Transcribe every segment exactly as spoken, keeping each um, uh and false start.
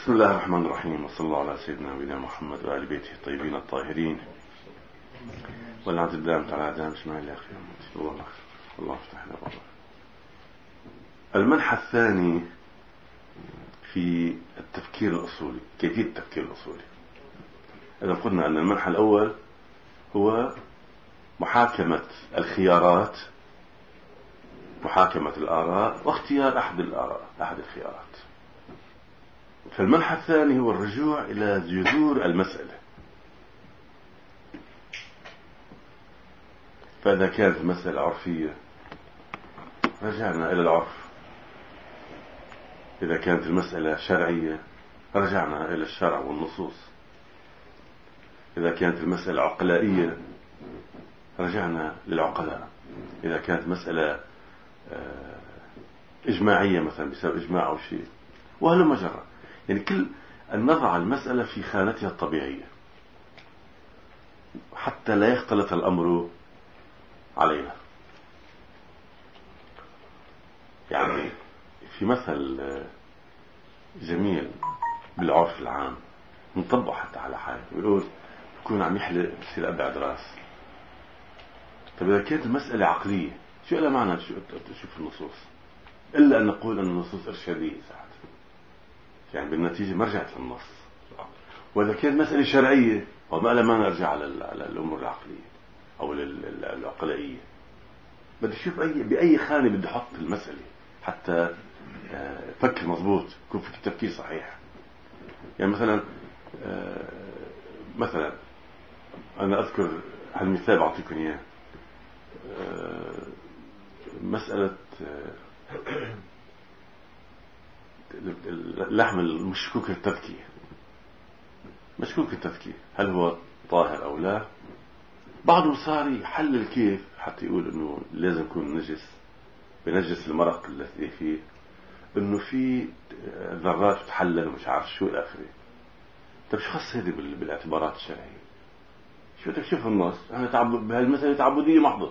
بسم الله الرحمن الرحيم، وصلى الله على سيدنا نبينا محمد وآل بيته الطيبين الطاهرين والعدد الدائم تعالى دائم اسماعيل يا أخي الله الله الله افتح لنا بابا. المنحى الثاني في التفكير الأصولي، كيفية التفكير الأصولي. إذا قلنا أن المنحى الأول هو محاكمة الخيارات، محاكمة الآراء واختيار أحد الآراء أحد الخيارات. فالمنحى الثاني هو الرجوع إلى جذور المسألة. فإذا كانت المسألة عرفية رجعنا إلى العرف، إذا كانت المسألة شرعية رجعنا إلى الشرع والنصوص، إذا كانت المسألة عقلائية رجعنا للعقلاء، إذا كانت مسألة إجماعية مثلا بسبب إجماع أو شيء، وهل مجرى. يعني كل أن نضع المسألة في خانتها الطبيعية حتى لا يختلط الأمر علينا. يعني في مثل جميل بالعرف العام نطبق حتى على حاجة، يقول يكون عم يحلق بصير أبعد راس. طيب إذا كانت المسألة عقلية شو لها معنى شو في النصوص إلا أن نقول أن النصوص إرشادية ساعات، يعني بالنتيجة ما رجعت للنص. وإذا كانت مسألة شرعية وما لها معنى أرجع على الأمور العقلية أو العقلائية. بدي أشوف أي بأي خانة بدي أحط المسألة حتى فكر مضبوط، يكون في تفكير صحيح. يعني مثلا مثلا أنا أذكر هالمثال أعطيكم إياه، مسألة اللحم المشكوك التذكية، مشكوك التذكية هل هو طاهر أو لا؟ بعضهم صار يحلل كيف حتى يقول إنه لازم يكون نجس، بنجس المرق الذي فيه، إنه في ذرات تحلل ومش عارف شو الآخرة. طب شو خص هذه بالاعتبارات الشرعية؟ شو بدك تشوف النص؟ أنا تعبد بهالمسألة تعبدية محضة.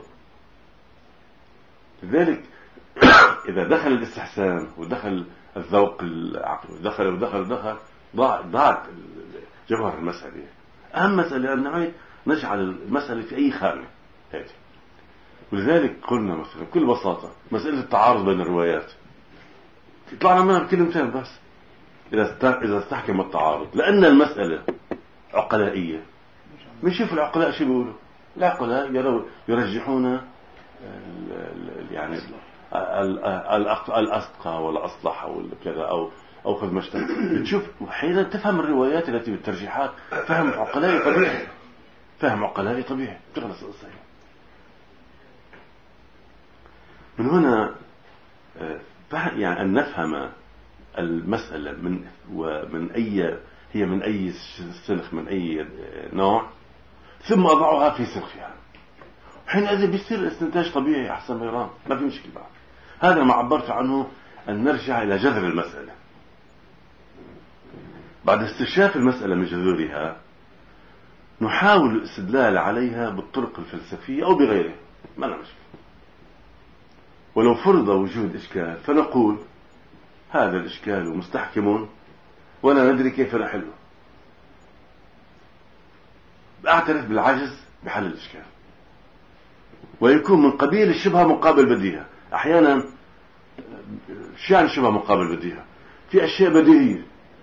لذلك إذا دخل الاستحسان ودخل الذوق العقل ودخل ودخل ودخل ضاع ضاعت جوهر المسألة. أهم مسألة أن نعيد نجعل المسألة في أي خانة هذه. ولذلك قلنا مثلا بكل بساطة مسألة التعارض بين الروايات طلعنا منها بكلمتين بس إذا إذا استحكم التعارض، لأن المسألة عقلائية. بنشوف العقلاء شو بيقولوا. العقلاء يرجحون يعني الأسقى والأصلح أو كذا أو أو خذ مشترك. بتشوف حين تفهم الروايات التي بالترجيحات فهم عقلائي طبيعي، فهم عقلائي طبيعي تخلص القصة. من هنا يعني أن نفهم المسألة من ومن أي هي من أي سلخ من أي نوع، ثم أضعها في سلخها. حينئذ بيصير الاستنتاج طبيعي أحسن بيران، ما في مشكلة بعد. هذا ما عبرت عنه أن نرجع إلى جذر المسألة. بعد استكشاف المسألة من جذورها نحاول الاستدلال عليها بالطرق الفلسفية أو بغيرها، ما نعمل. ولو فرض وجود إشكال فنقول هذا الإشكال مستحكم ولا ندري كيف نحله. أعترف بالعجز بحل الإشكال، ويكون من قبيل الشبهة مقابل بديهة. أحيانا شو يعني شبهة مقابل بديهة؟ في أشياء بديهية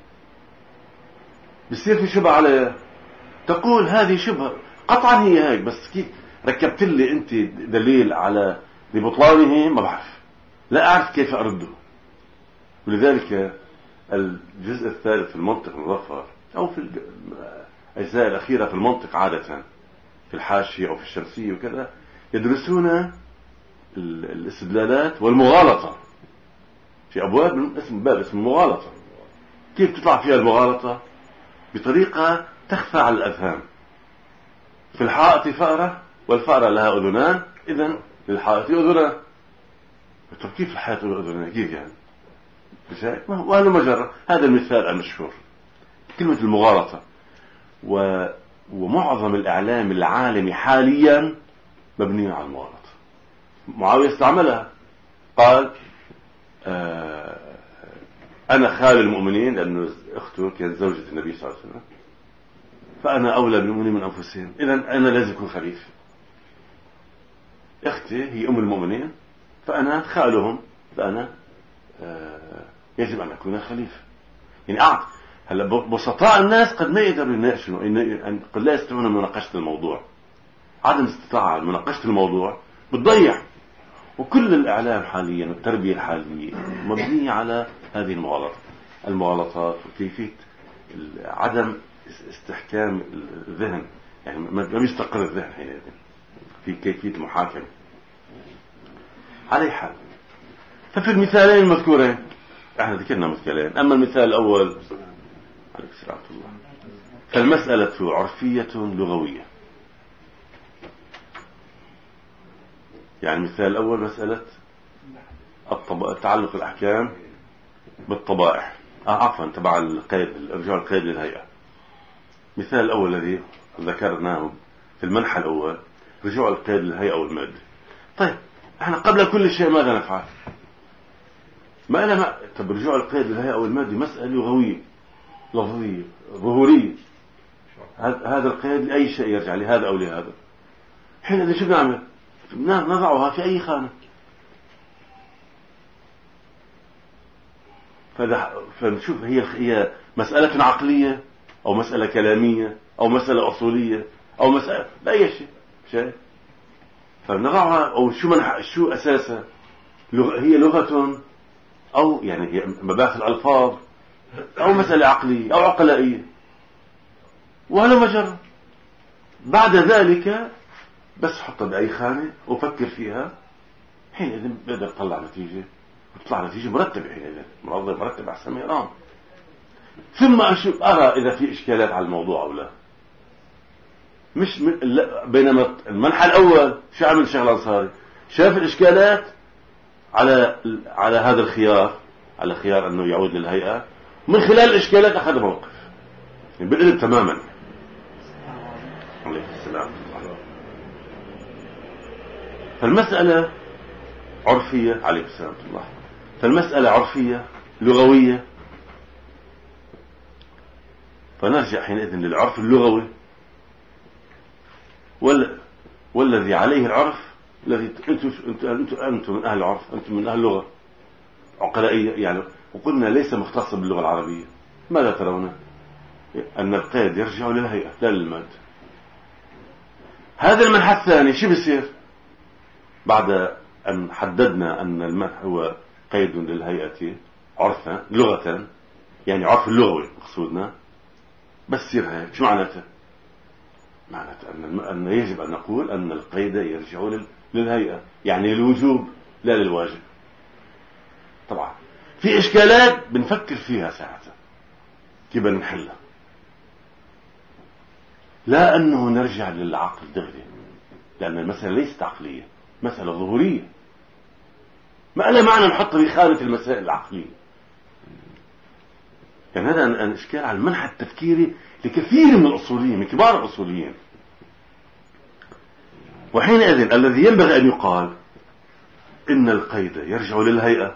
بصير في شبهة عليها، تقول هذه شبهة قطعا هي هيك، بس كيف ركبت لي أنت دليل على لبطلانه ما بعرف، لا أعرف كيف أرده. ولذلك الجزء الثالث في المنطق المظفر أو في الأجزاء الأخيرة في المنطق عادة في الحاشية أو في الشمسية وكذا يدرسون الاستدلالات والمغالطة في أبواب اسم باب اسم المغالطة. كيف تطلع فيها المغالطة؟ بطريقة تخفى على الأذهان. في الحائط فأرة والفأرة لها أذنان، إذن للحائط أذنان. طب كيف الحائط له أذنان؟ كيف يعني؟ وهذا مجرد هذا المثال المشهور كلمة المغالطة. و... ومعظم الإعلام العالمي حاليا مبني على المغالطة. معاوية استعملها، قال آه أنا خال المؤمنين لأنه أخته كانت زوجة النبي صلى الله عليه وسلم، فأنا أولى بالمؤمنين من أنفسهم، إذن أنا لازم أكون خليفة. أختي هي أم المؤمنين فأنا خالهم، فأنا آه يجب أن أكون خليفة. يعني أعط هلا بسطاء الناس قد ما يقدروا يناقشوا، قد لا يستطيعون مناقشة الموضوع. عدم استطاعة مناقشة الموضوع بتضيع. وكل الإعلام حاليا والتربية الحالية مبنية على هذه المغالطات المغالطات وكيفية عدم استحكام الذهن، يعني ما بيستقر الذهن حينئذ في كيفية المحاكمة. على حال، ففي المثالين المذكورين احنا ذكرنا مثالين. أما المثال الأول عليك سلامة الله، فالمسألة عرفية لغوية. يعني المثال الأول مسألة الطب... تعلق الأحكام بالطبائع، آه عفوا تبع القيد، رجوع القيد للهيئة. مثال الأول الذي ذكرناه في المنحى الأول رجوع القيد للهيئة والمادة. طيب احنا قبل كل شيء ماذا نفعل؟ ما أنا ما طب رجوع القيد للهيئة والمادة مسألة لغوية لفظية ظهورية. هذا القيد لأي شيء يرجع لهذا أو لهذا. حين شو بنعمل؟ نضعها في أي خانة. فنشوف هي هي مسألة عقلية أو مسألة كلامية أو مسألة أصولية أو مسألة لا أي شيء شيء فنضعها. أو شو من شو أساسها؟ هي لغة أو يعني هي مباحث الألفاظ أو مسألة عقلية أو عقلائية، وهذا مجرد. بعد ذلك بس حطها بأي خانة وفكر فيها، حينئذ بقدر تطلع نتيجة وتطلع نتيجة مرتبة. حينئذ مرتبة مرتبة أحسن ميران. ثم أشوف أرى إذا في إشكالات على الموضوع أو لا. مش من... بينما المنحى الأول شو عمل الشيخ الأنصاري؟ شاف الإشكالات على على هذا الخيار، على خيار أنه يعود للهيئة. من خلال الإشكالات أخذ موقف يعني بالقلب تماما. عليه السلام. فالمسألة عرفية عليه السلام الله. فالمسألة عرفية لغوية. فنرجع حينئذ للعرف اللغوي وال... والذي عليه العرف الذي أنتم أنتم أنتم من أهل العرف، أنتم من أهل اللغة عقلائية يعني. وقلنا ليس مختص باللغة العربية. ماذا ترون؟ أن القيد يرجع للهيئة لا للمادة. هذا المنحى الثاني شو بيصير؟ بعد أن حددنا أن المنح هو قيد للهيئة عرفا لغة، يعني عرف اللغوي مقصودنا، بس يصير هيك. شو معناته؟ معناته أن, أن يجب أن نقول أن القيد يرجع للهيئة، يعني للوجوب لا للواجب. طبعا في إشكالات بنفكر فيها ساعتها كيف نحلها، لا أنه نرجع للعقل دغري، لأن المسألة ليست عقلية، مسألة ظهورية. ما لا معنى نحط في خانة المسائل العقلية. يعني هذا أن إشكال على المنحى التفكيري لكثير من الأصوليين، من كبار الأصوليين. وحينئذ الذي ينبغي أن يقال إن القيد يرجع للهيئة،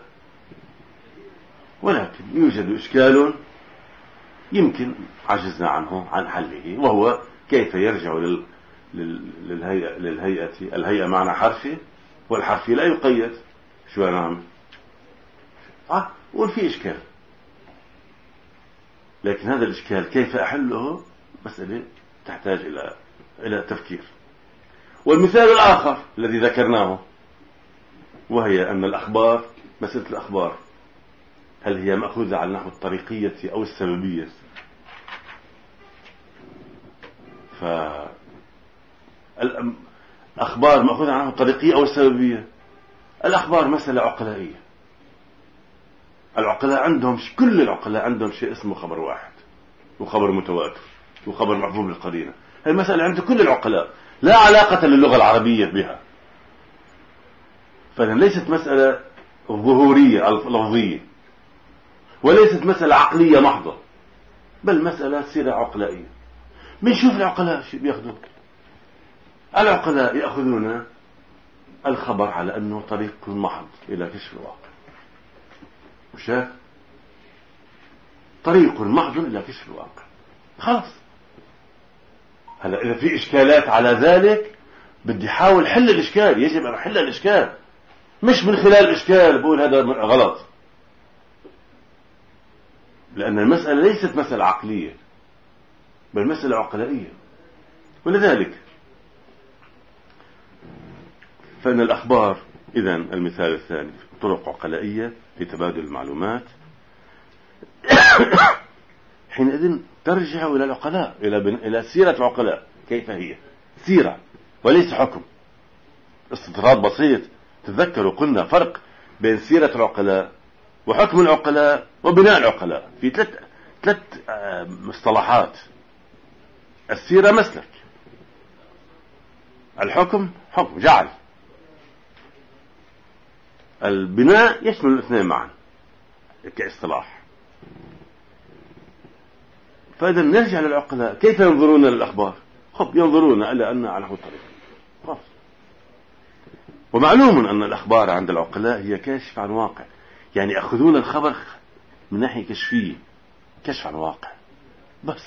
ولكن يوجد إشكال يمكن عجزنا عنه عن حله، وهو كيف يرجع لل... لل... للهيئة للهيئة الهيئة معنى حرفي، والحرفي لا يقيد. شو نعمل؟ آه وفي إشكال، لكن هذا الإشكال كيف أحله مسألة تحتاج إلى إلى تفكير. والمثال الآخر الذي ذكرناه وهي أن الأخبار، مسألة الأخبار هل هي مأخوذة على نحو الطريقية أو السببية؟ فالأخبار مأخوذة على نحو الطريقية أو السببية. الأخبار مسألة عقلائية. العقلاء عندهم كل العقلاء عندهم شيء اسمه خبر واحد وخبر متواتر وخبر مفهوم بالقرينة. هذه المسألة عند كل العقلاء لا علاقة للغة العربية بها. فليست مسألة ظهورية لفظية، وليست مسألة عقلية محضة، بل مسألة سيرة عقلائية. بنشوف العقلاء شو بياخذوا. العقلاء يأخذون الخبر على أنه طريق محض إلى كشف الواقع. وشاف طريق محض إلى كشف الواقع. خلاص. هلا إذا في إشكالات على ذلك بدي حاول حل الإشكال، يجب أن أحل الإشكال، مش من خلال الإشكال بقول هذا غلط، لأن المسألة ليست مسألة عقلية بل مسألة عقلائية. ولذلك فإن الأخبار إذن المثال الثاني طرق عقلائية لتبادل المعلومات، حينئذ ترجع إلى العقلاء، إلى بن... إلى سيرة العقلاء كيف هي سيرة وليس حكم. استطراد بسيط. تذكروا قلنا فرق بين سيرة العقلاء وحكم العقلاء وبناء العقلاء في ثلاث ثلاث مصطلحات. السيرة مسلك، الحكم حكم جعل، البناء يشمل الاثنين معا كاصطلاح. فإذا نرجع للعقلاء كيف ينظرون للأخبار؟ خب ينظرون إلى أن على الطريق خلاص. ومعلوم أن الأخبار عند العقلاء هي كاشف عن واقع، يعني يأخذون الخبر من ناحية كشفية، كشف عن واقع بس،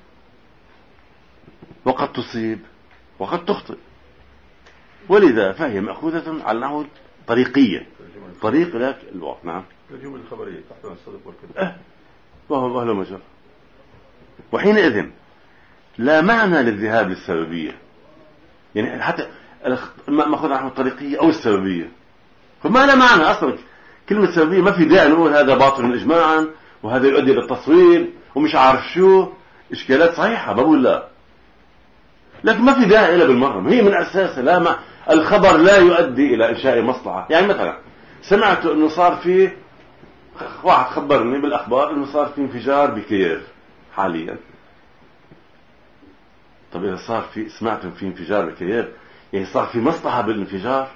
وقد تصيب وقد تخطئ، ولذا فهي مأخوذة على نحو طريقية، طريق لك الواقع. نعم الجمل الخبرية تحتوي على الصدق والكذب. أه وهو أهل مجر. وحينئذ لا معنى للذهاب للسببية، يعني حتى مأخوذ عن الطريقية أو السببية، فما لا معنى أصلا. كلمة سببية ما في داعي نقول هذا باطل إجماعا وهذا يؤدي للتصوير ومش عارف شو، إشكالات صحيحة بقول لا، لكن ما في داعي إلا بالمرة. هي من أساسها لا ما الخبر لا يؤدي إلى إنشاء مصلحة. يعني مثلا سمعت إنه صار فيه، واحد خبرني بالأخبار إنه صار في انفجار بكييف حاليا. طب إذا صار في سمعت في انفجار بكييف يعني صار في مصلحة بالانفجار،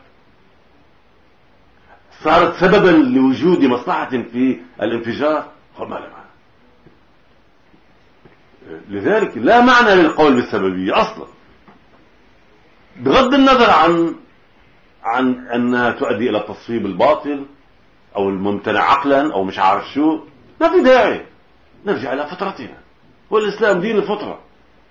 صارت سببا لوجود مصلحة في الانفجار، ما لا معنى. لذلك لا معنى للقول بالسببية أصلا، بغض النظر عن عن أنها تؤدي إلى التصويب الباطل أو الممتنع عقلا أو مش عارف شو، ما في داعي. نرجع إلى فطرتنا، والإسلام دين الفطرة.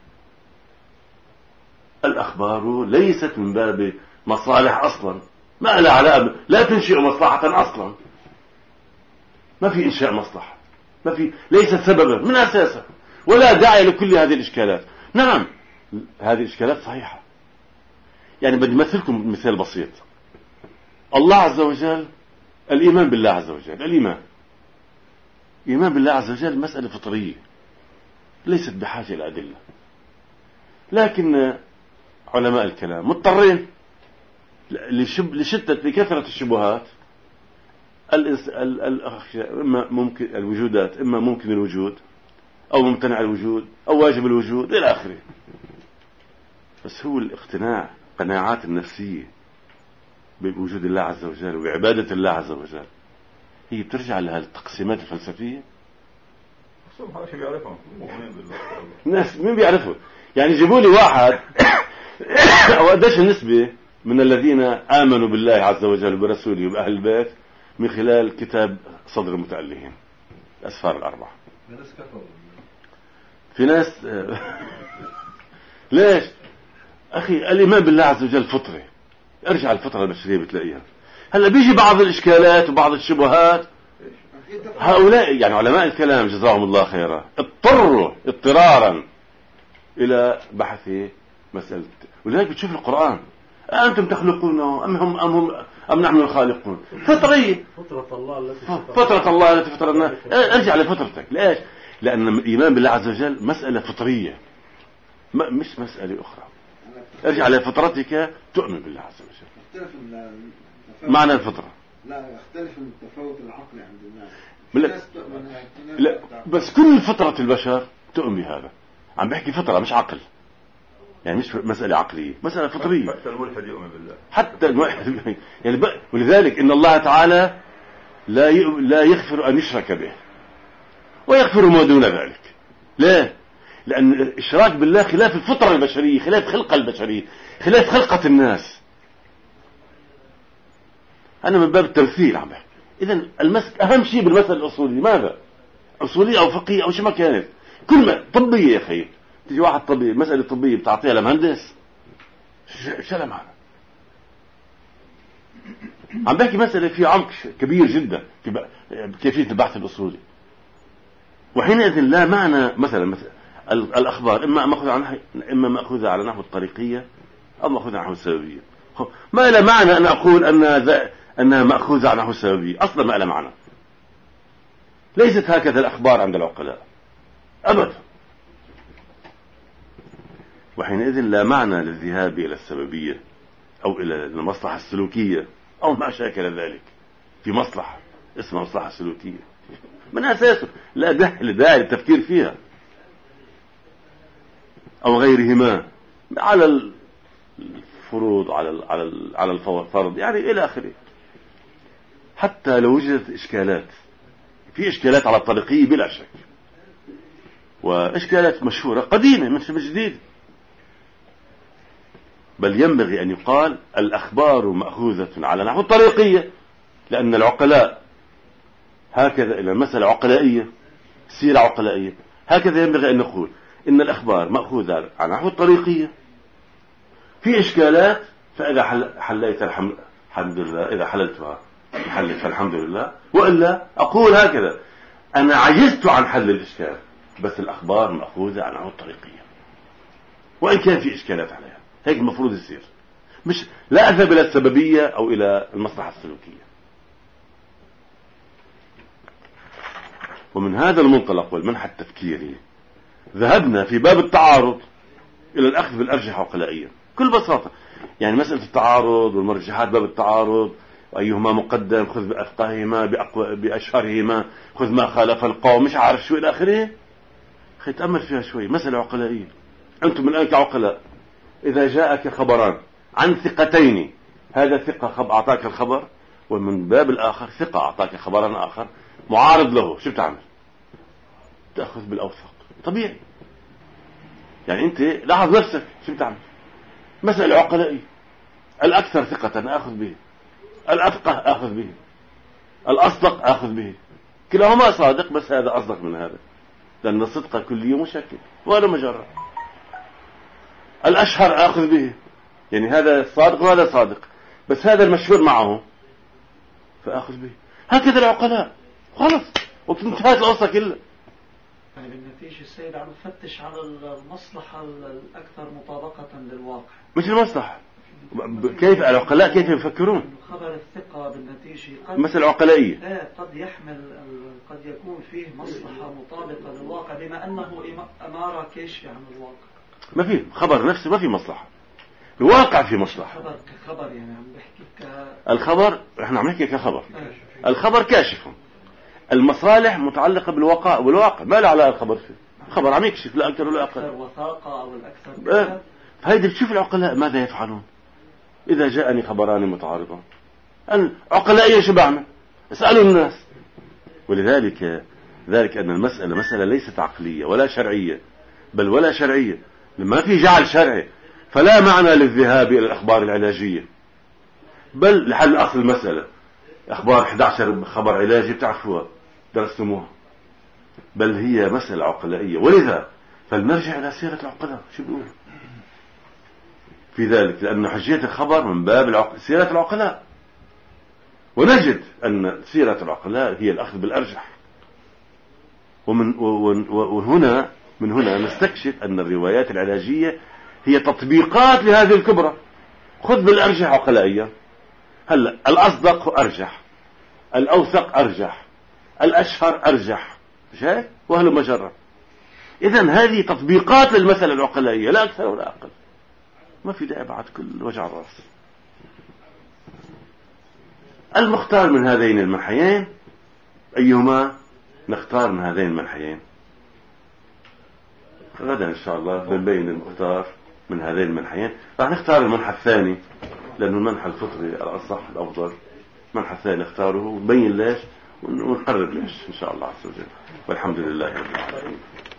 الأخبار ليست من باب مصالح أصلا، ما لها علاقة، لا تنشئ مصلحة أصلا، ما في إنشاء مصلحة، ما في، ليست سببا من أساسها، ولا داعي لكل هذه الإشكالات. نعم هذه الإشكالات صحيحة. يعني بدي مثلكم مثال بسيط. الله عز وجل، الإيمان بالله عز وجل، الإيمان إيمان بالله عز وجل مسألة فطرية ليست بحاجة إلى أدلة، لكن علماء الكلام مضطرين لشدة لكثرة الشبهات. إما ممكن الوجودات، إما ممكن الوجود أو ممتنع الوجود أو واجب الوجود إلى آخره. بس هو الاقتناع، قناعات النفسية بوجود الله عز وجل وبعبادة الله عز وجل، هي بترجع لها التقسيمات الفلسفية. الناس مين بيعرفه؟ يعني جيبوا لي واحد أو قديش النسبة من الذين آمنوا بالله عز وجل وبرسوله وبأهل البيت من خلال كتاب صدر المتألهين الأسفار الأربعة. في ناس ليش أخي؟ الإيمان بالله عز وجل فطرة، ارجع الفطرة البشرية بتلاقيها. هلا بيجي بعض الإشكالات وبعض الشبهات، هؤلاء يعني علماء الكلام جزاهم الله خيرا اضطروا اضطرارا إلى بحث مسألة. ولذلك بتشوف القرآن أنتم تخلقونه أم هم أم هم أم نحن الخالقون، فطرية، فطرة الله التي فطرة الله التي فطرنا. ارجع لفطرتك. ليش؟ لأن الإيمان بالله عز وجل مسألة فطرية مش مسألة أخرى. ارجع لفطرتك تؤمن بالله عز وجل. معنى الفطرة لا يختلف التفاوت العقلي عند الناس. لا, لا بس كل فطرة البشر تؤمن بهذا. عم بحكي فطرة مش عقل، يعني مش مسألة عقلية، مسألة فطرية. حتى الملحد يؤمن بالله، حتى الملحد يعني ب... ولذلك إن الله تعالى لا ي... لا يغفر أن يشرك به ويغفر ما دون ذلك. ليه؟ لأن الإشراك بالله خلاف الفطرة البشرية، خلاف خلقة البشرية، خلاف خلقة الناس. أنا من باب التمثيل عم بحكي. إذن المسك أهم شيء بالمسألة الأصولية ماذا؟ أصولية أو فقهية أو شو ما كانت، كل ما طبية يا أخي، تيجي واحد طبيب مسألة طبية بتعطيها لمهندس، شو لها معنى؟ عم بحكي مسألة في عمق كبير جدا في كيفية البحث الأصولي، وحينئذ لا معنى مثلا, مثلا الأخبار إما مأخوذة عن إما مأخوذة على نحو الطريقية أو مأخوذة على نحو السببية. ما لا معنى أن أقول أن أنها مأخوذة على نحو السببية، أصلا ما لا معنى. ليست هكذا الأخبار عند العقلاء أبدا. وحينئذ لا معنى للذهاب إلى السببية أو إلى المصلحة السلوكية أو ما شاكل ذلك في مصلحة اسمها مصلحة سلوكية من أساسه لا داعي للتفكير فيها أو غيرهما على الفروض على على على الفرض يعني إلى آخره. حتى لو وجدت إشكالات، في إشكالات على الطريقية بلا شك، وإشكالات مشهورة قديمة مش جديدة، بل ينبغي أن يقال الأخبار مأخوذة على نحو الطريقية، لأن العقلاء هكذا إلى المسألة عقلائية سيرة عقلائية، هكذا ينبغي أن نقول إن الأخبار مأخوذة على نحو الطريقية، في إشكالات فإذا حل حليت الحمد لله، إذا حللتها حلت فالحمد لله، وإلا أقول هكذا أنا عجزت عن حل الإشكال، بس الأخبار مأخوذة على نحو الطريقية وإن كان في إشكالات عليها، هيك المفروض يصير، مش لا أذهب إلى السببية أو إلى المصلحة السلوكية. ومن هذا المنطلق والمنحى التفكيري ذهبنا في باب التعارض إلى الأخذ بالأرجح عقلائيا بكل بساطة. يعني مسألة التعارض والمرجحات باب التعارض، وأيهما مقدم خذ بأفقاههما بأقوى بأشهرهما خذ ما خالف القوم مش عارف شو إلى آخره. خي تأمل فيها شوي، مسألة عقلائية. أنتم الآن كعقلاء إذا جاءك خبران عن ثقتين، هذا ثقة خب أعطاك الخبر، ومن باب الآخر ثقة أعطاك خبرا آخر معارض له، شو بتعمل؟ تأخذ بالأوثق طبيعي. يعني أنت لاحظ نفسك شو بتعمل؟ مسألة عقلائية، الأكثر ثقة أخذ به، الأفقه أخذ به، الأصدق أخذ به، كلاهما صادق بس هذا أصدق من هذا، لأن الصدق كلي مشكل ولا مجرد. الأشهر أخذ به، يعني هذا صادق وهذا صادق بس هذا المشهور معه فأخذ به. هكذا العقلاء خلص وانتهت القصة كلها. يعني بالنتيجة السيد عم يفتش على المصلحة الأكثر مطابقة للواقع، مش المصلحة. كيف العقلاء كيف يفكرون؟ خبر الثقة بالنتيجة مثل عقلائية لا قد يحمل قد يكون فيه مصلحة مطابقة للواقع بما أنه أمارة كاشفة عن الواقع. ما في خبر نفسه، ما في مصلحة، الواقع في مصلحة. خبر كخبر يعني عم بحكي ك الخبر احنا عم نحكي كخبر، الخبر كاشف، المصالح متعلقة بالواقع والواقع ما له علاقة الخبر فيه، الخبر عم يكشف لا أكثر ولا أقل، الأكثر وثاقة أو الأكثر اه. فهيدي بتشوف العقلاء ماذا يفعلون إذا جاءني خبران متعارضان. العقلاء شو بعمل؟ اسألوا الناس. ولذلك ذلك أن المسألة مسألة ليست عقلية ولا شرعية، بل ولا شرعية، ما في جعل شرعي، فلا معنى للذهاب إلى الأخبار العلاجية، بل لحل أصل المسألة أخبار إحدى عشر خبر علاجي بتعرفوها درستموها، بل هي مسألة عقلائية. ولذا فلنرجع إلى سيرة العقلاء شو بيقول في ذلك، لأن حجية الخبر من باب العق... سيرة العقلاء، ونجد أن سيرة العقلاء هي الأخذ بالأرجح. ومن وهنا من هنا نستكشف أن الروايات العلاجية هي تطبيقات لهذه الكبرى. خذ بالأرجح عقلائيا، هلا الأصدق أرجح، الأوثق أرجح، الأشهر أرجح، مش هيك؟ وهل مجرد. إذن هذه تطبيقات للمسألة العقلائية لا أكثر ولا أقل، ما في داعي بعد كل وجع الرأس. المختار من هذين المنحيين أيهما نختار من هذين المنحيين؟ غدا إن شاء الله بنبين المختار من هذين المنحيين. راح نختار المنحى الثاني لأنه المنحى الفطري الأصح الأفضل، المنحى الثاني نختاره ونبين ليش ونقرر ليش إن شاء الله عز وجل. والحمد لله رب العالمين.